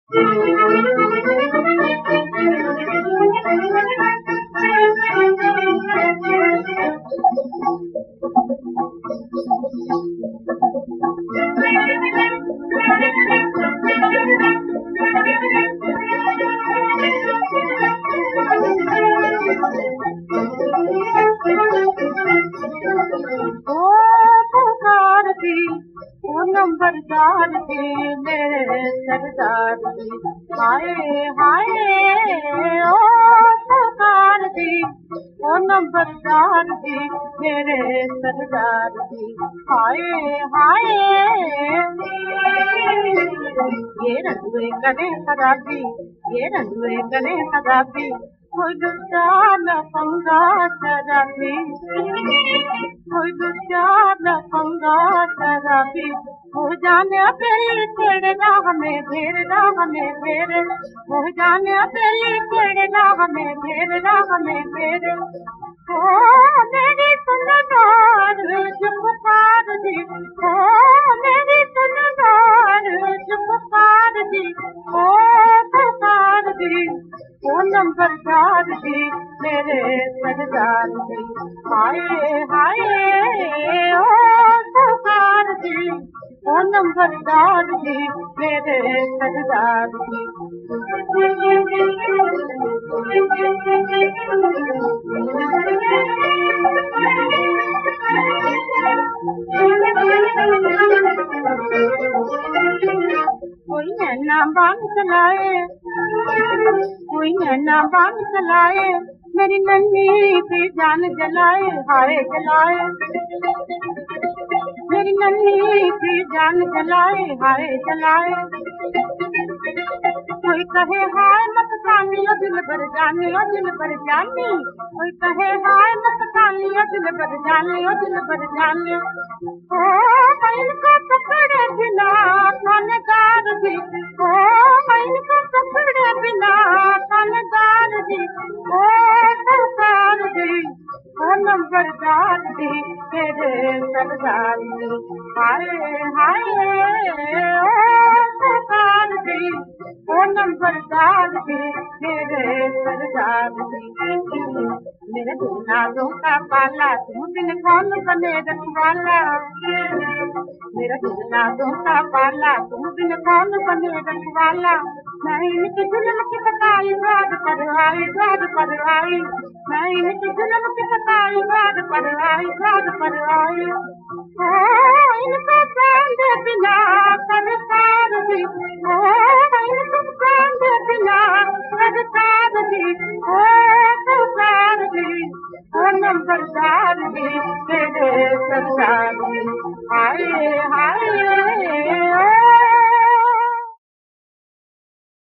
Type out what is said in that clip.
नंबरदार थी मेरे सरदार थी, हाय हाय ओ सरकार थी, ओ नंबरदार थी मेरे सरदार थी, हाय हाय। ये रंगवे करे खराबी, ये रंगवे करे खराबी, कोई दूसरा न पंगा शराबी, कोई दूसरा न पंगा शराबी, हो जाने पहले छेड़ना हमें घेरना हमें घेर, हो जाने पहले छेड़ना हमें घेरना हमें घेर। ओ मेरी सुनदार चुपकार दी, ओ मेरी सुनदार चुपकार दी, ओ पुकार दी, ओ नंबरदार दी मेरे सरदार दी, हाय हाय ओ पुकार दी, ओ नंबरदार दी मेरे सरदार दी। कोई नैना बान चलाए, कोई नैना बान चलाए, मेरी नन्ही सी जान जलाए, हाय जलाए, मेरी नन्ही सी जान जलाए, हाय जलाए। कोई कहे हाय मत खानी ओ दिल भर जाने, ओ दिल भर जाने, कोई कहे हाय मत खानी ओ दिल भर जाने, ओ दिल भर जाने। ओ मैल को पकड़े बिना खानदार दी, ओ मैल को पकड़े बिना खानदार दी, ओ सरकार दी, ओ नंबरदार दी तेरे सरदार दी, हाय हाय ओ सरकार दी, ओ नंबरदार दी मेरे सरदार दी। मेरे दिनारों का पाला तुम बिन कौन बने रखवाला, मेरा दिनारों का पाला तुम बिन कौन बने रखवाला, मैं इनकी जुल्म की सताई द्वार पर आई, द्वार पर आई, मैं इनकी जुल्म की सताई द्वार पर आई, द्वार पर आई। ओ इनको बांधे बिना सरकार दी, ओ इनको बांधे बिना सरकार दी, ओ सरकार दी, ओ नंबरदार दी